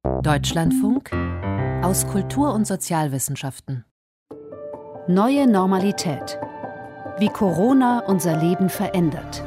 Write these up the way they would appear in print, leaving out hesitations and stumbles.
Deutschlandfunk aus Kultur- und Sozialwissenschaften. Neue Normalität. Wie Corona unser Leben verändert.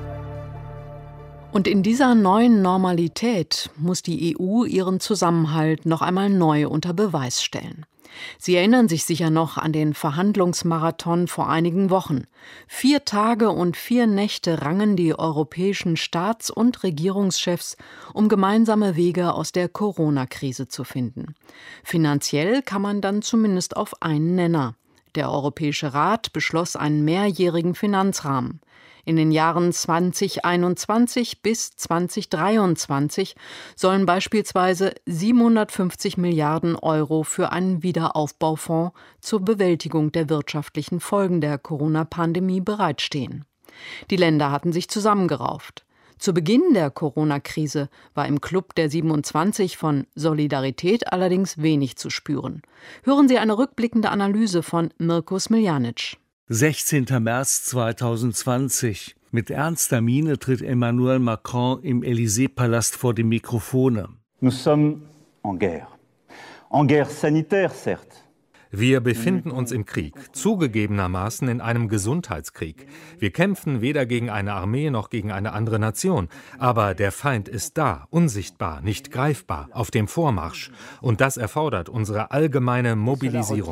Und in dieser neuen Normalität muss die EU ihren Zusammenhalt noch einmal neu unter Beweis stellen. Sie erinnern sich sicher noch an den Verhandlungsmarathon vor einigen Wochen. 4 Tage und 4 Nächte rangen die europäischen Staats- und Regierungschefs, um gemeinsame Wege aus der Corona-Krise zu finden. Finanziell kam man dann zumindest auf einen Nenner. Der Europäische Rat beschloss einen mehrjährigen Finanzrahmen. In den Jahren 2021 bis 2023 sollen beispielsweise 750 Milliarden Euro für einen Wiederaufbaufonds zur Bewältigung der wirtschaftlichen Folgen der Corona-Pandemie bereitstehen. Die Länder hatten sich zusammengerauft. Zu Beginn der Corona-Krise war im Club der 27 von Solidarität allerdings wenig zu spüren. Hören Sie eine rückblickende Analyse von Mirko Smiljanic. 16. März 2020. Mit ernster Miene tritt Emmanuel Macron im Élysée-Palast vor die Mikrofone. Nous sommes en guerre. En guerre sanitaire, certes. Wir befinden uns im Krieg, zugegebenermaßen in einem Gesundheitskrieg. Wir kämpfen weder gegen eine Armee noch gegen eine andere Nation. Aber der Feind ist da, unsichtbar, nicht greifbar, auf dem Vormarsch. Und das erfordert unsere allgemeine Mobilisierung.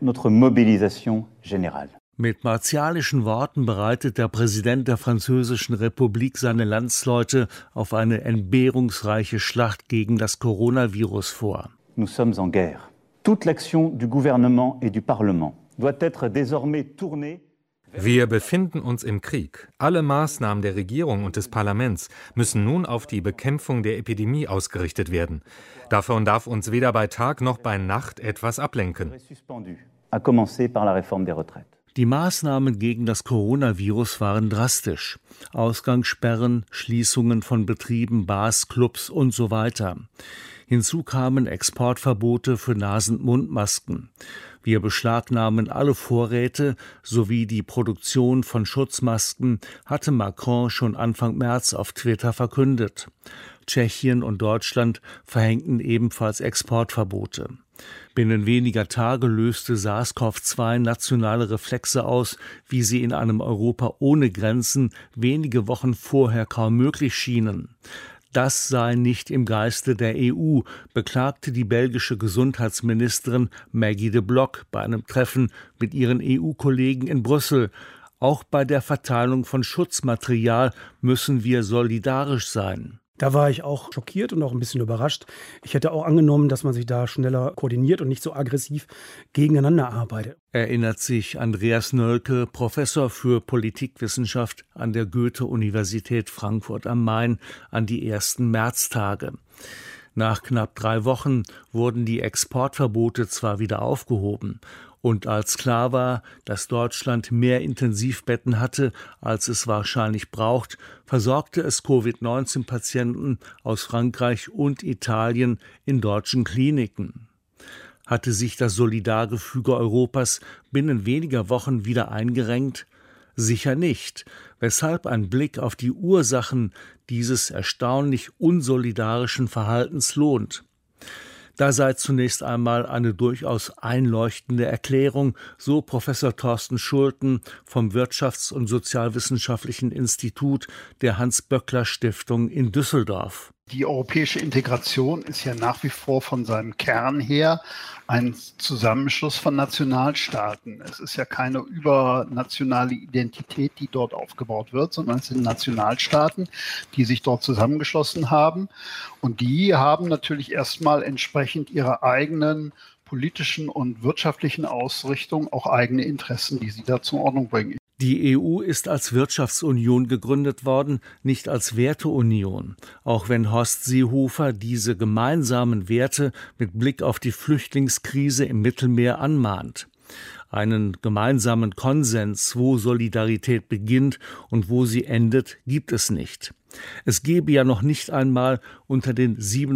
Mit martialischen Worten bereitet der Präsident der Französischen Republik seine Landsleute auf eine entbehrungsreiche Schlacht gegen das Coronavirus vor. Nous sommes en guerre. Toute l'action du gouvernement et du Parlement doit être désormais tournée. Wir befinden uns im Krieg. Alle Maßnahmen der Regierung und des Parlaments müssen nun auf die Bekämpfung der Epidemie ausgerichtet werden. Davon darf uns weder bei Tag noch bei Nacht etwas ablenken. À commencer par la réforme des retraites. Die Maßnahmen gegen das Coronavirus waren drastisch. Ausgangssperren, Schließungen von Betrieben, Bars, Clubs und so weiter. Hinzu kamen Exportverbote für Nasen-Mund-Masken. Wir beschlagnahmen alle Vorräte sowie die Produktion von Schutzmasken, hatte Macron schon Anfang März auf Twitter verkündet. Tschechien und Deutschland verhängten ebenfalls Exportverbote. Binnen weniger Tage löste SARS-CoV-2 nationale Reflexe aus, wie sie in einem Europa ohne Grenzen wenige Wochen vorher kaum möglich schienen. Das sei nicht im Geiste der EU, beklagte die belgische Gesundheitsministerin Maggie de Blok bei einem Treffen mit ihren EU-Kollegen in Brüssel. Auch bei der Verteilung von Schutzmaterial müssen wir solidarisch sein. Da war ich auch schockiert und auch ein bisschen überrascht. Ich hätte auch angenommen, dass man sich da schneller koordiniert und nicht so aggressiv gegeneinander arbeitet. Erinnert sich Andreas Nölke, Professor für Politikwissenschaft an der Goethe-Universität Frankfurt am Main, an die ersten Märztage. Nach knapp 3 Wochen wurden die Exportverbote zwar wieder aufgehoben. Und als klar war, dass Deutschland mehr Intensivbetten hatte, als es wahrscheinlich braucht, versorgte es Covid-19-Patienten aus Frankreich und Italien in deutschen Kliniken. Hatte sich das Solidargefüge Europas binnen weniger Wochen wieder eingerenkt? Sicher nicht, weshalb ein Blick auf die Ursachen dieses erstaunlich unsolidarischen Verhaltens lohnt. Da sei zunächst einmal eine durchaus einleuchtende Erklärung, so Professor Thorsten Schulten vom Wirtschafts- und Sozialwissenschaftlichen Institut der Hans-Böckler-Stiftung in Düsseldorf. Die europäische Integration ist ja nach wie vor von seinem Kern her ein Zusammenschluss von Nationalstaaten. Es ist ja keine übernationale Identität, die dort aufgebaut wird, sondern es sind Nationalstaaten, die sich dort zusammengeschlossen haben. Und die haben natürlich erstmal entsprechend ihrer eigenen politischen und wirtschaftlichen Ausrichtung auch eigene Interessen, die sie da zur Ordnung bringen. Die EU ist als Wirtschaftsunion gegründet worden, nicht als Werteunion, auch wenn Horst Seehofer diese gemeinsamen Werte mit Blick auf die Flüchtlingskrise im Mittelmeer anmahnt. Einen gemeinsamen Konsens, wo Solidarität beginnt und wo sie endet, gibt es nicht. Es gebe ja noch nicht einmal unter den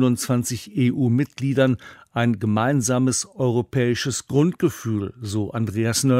27 EU-Mitgliedern ein gemeinsames europäisches Grundgefühl, so Andreas Nölke.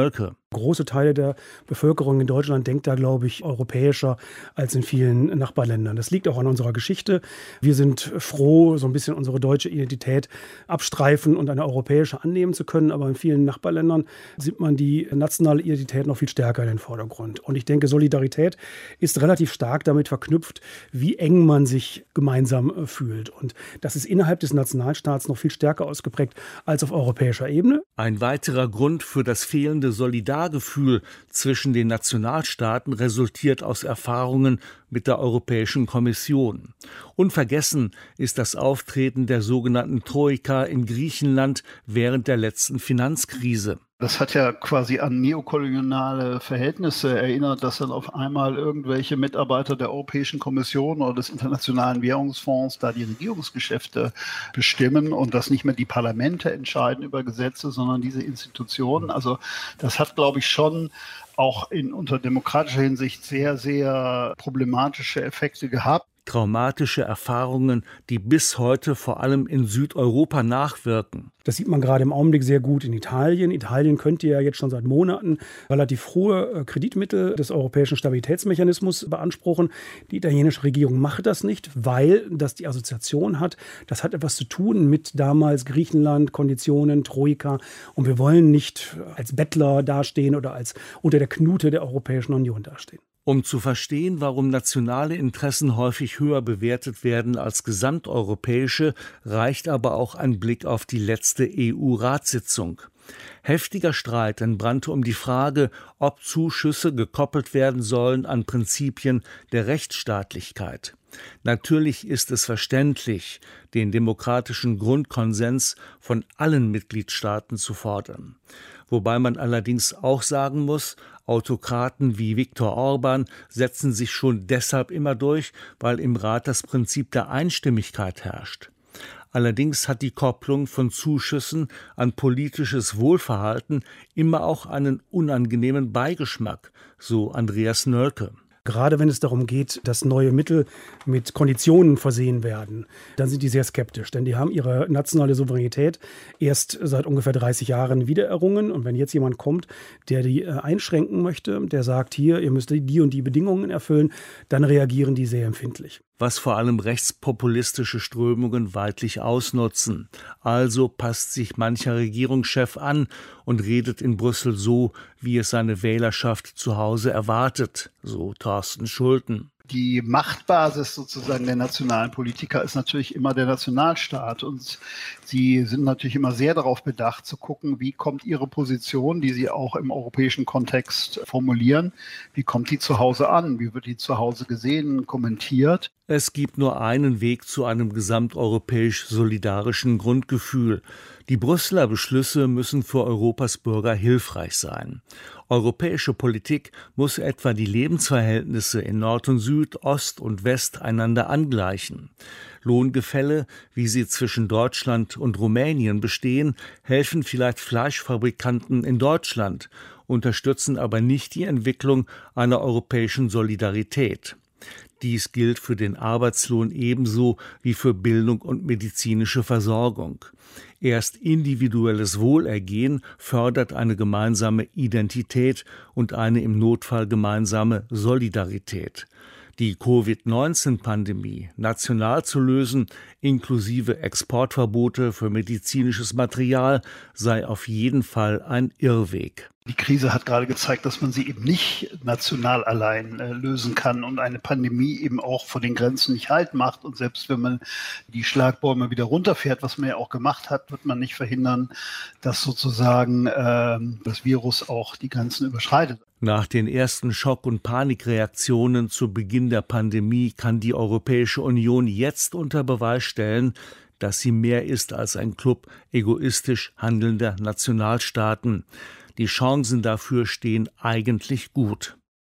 Große Teile der Bevölkerung in Deutschland denkt da, glaube ich, europäischer als in vielen Nachbarländern. Das liegt auch an unserer Geschichte. Wir sind froh, so ein bisschen unsere deutsche Identität abstreifen und eine europäische annehmen zu können. Aber in vielen Nachbarländern sieht man die nationale Identität noch viel stärker in den Vordergrund. Und ich denke, Solidarität ist relativ stark damit verknüpft, wie eng man sich gemeinsam fühlt. Und das ist innerhalb des Nationalstaats noch viel stärker ausgeprägt als auf europäischer Ebene. Ein weiterer Grund für das fehlende Solidargefühl zwischen den Nationalstaaten resultiert aus Erfahrungen mit der Europäischen Kommission. Unvergessen ist das Auftreten der sogenannten Troika in Griechenland während der letzten Finanzkrise. Das hat ja quasi an neokoloniale Verhältnisse erinnert, dass dann auf einmal irgendwelche Mitarbeiter der Europäischen Kommission oder des Internationalen Währungsfonds da die Regierungsgeschäfte bestimmen und dass nicht mehr die Parlamente entscheiden über Gesetze, sondern diese Institutionen. Also das hat, glaube ich, schon auch unter demokratischer Hinsicht sehr, sehr problematische Effekte gehabt. Traumatische Erfahrungen, die bis heute vor allem in Südeuropa nachwirken. Das sieht man gerade im Augenblick sehr gut in Italien. Italien könnte ja jetzt schon seit Monaten relativ hohe Kreditmittel des Europäischen Stabilitätsmechanismus beanspruchen. Die italienische Regierung macht das nicht, weil das die Assoziation hat. Das hat etwas zu tun mit damals Griechenland, Konditionen, Troika. Und wir wollen nicht als Bettler dastehen oder als unter der Knute der Europäischen Union dastehen. Um zu verstehen, warum nationale Interessen häufig höher bewertet werden als gesamteuropäische, reicht aber auch ein Blick auf die letzte EU-Ratssitzung. Heftiger Streit entbrannte um die Frage, ob Zuschüsse gekoppelt werden sollen an Prinzipien der Rechtsstaatlichkeit. Natürlich ist es verständlich, den demokratischen Grundkonsens von allen Mitgliedstaaten zu fordern. Wobei man allerdings auch sagen muss, Autokraten wie Viktor Orban setzen sich schon deshalb immer durch, weil im Rat das Prinzip der Einstimmigkeit herrscht. Allerdings hat die Kopplung von Zuschüssen an politisches Wohlverhalten immer auch einen unangenehmen Beigeschmack, so Andreas Noelke. Gerade wenn es darum geht, dass neue Mittel mit Konditionen versehen werden, dann sind die sehr skeptisch. Denn die haben ihre nationale Souveränität erst seit ungefähr 30 Jahren wiedererrungen. Und wenn jetzt jemand kommt, der die einschränken möchte, der sagt, hier, ihr müsst die und die Bedingungen erfüllen, dann reagieren die sehr empfindlich. Was vor allem rechtspopulistische Strömungen weidlich ausnutzen. Also passt sich mancher Regierungschef an und redet in Brüssel so, wie es seine Wählerschaft zu Hause erwartet, so Thorsten Schulten. Die Machtbasis sozusagen der nationalen Politiker ist natürlich immer der Nationalstaat und sie sind natürlich immer sehr darauf bedacht zu gucken, wie kommt ihre Position, die sie auch im europäischen Kontext formulieren, wie kommt die zu Hause an, wie wird die zu Hause gesehen, kommentiert. Es gibt nur einen Weg zu einem gesamteuropäisch solidarischen Grundgefühl. Die Brüsseler Beschlüsse müssen für Europas Bürger hilfreich sein. Europäische Politik muss etwa die Lebensverhältnisse in Nord und Süd, Ost und West einander angleichen. Lohngefälle, wie sie zwischen Deutschland und Rumänien bestehen, helfen vielleicht Fleischfabrikanten in Deutschland, unterstützen aber nicht die Entwicklung einer europäischen Solidarität. Dies gilt für den Arbeitslohn ebenso wie für Bildung und medizinische Versorgung. Erst individuelles Wohlergehen fördert eine gemeinsame Identität und eine im Notfall gemeinsame Solidarität. Die Covid-19-Pandemie national zu lösen, inklusive Exportverbote für medizinisches Material, sei auf jeden Fall ein Irrweg. Die Krise hat gerade gezeigt, dass man sie eben nicht national allein lösen kann und eine Pandemie eben auch vor den Grenzen nicht Halt macht. Und selbst wenn man die Schlagbäume wieder runterfährt, was man ja auch gemacht hat, wird man nicht verhindern, dass sozusagen das Virus auch die Grenzen überschreitet. Nach den ersten Schock- und Panikreaktionen zu Beginn der Pandemie kann die Europäische Union jetzt unter Beweis stellen, dass sie mehr ist als ein Club egoistisch handelnder Nationalstaaten. Die Chancen dafür stehen eigentlich gut.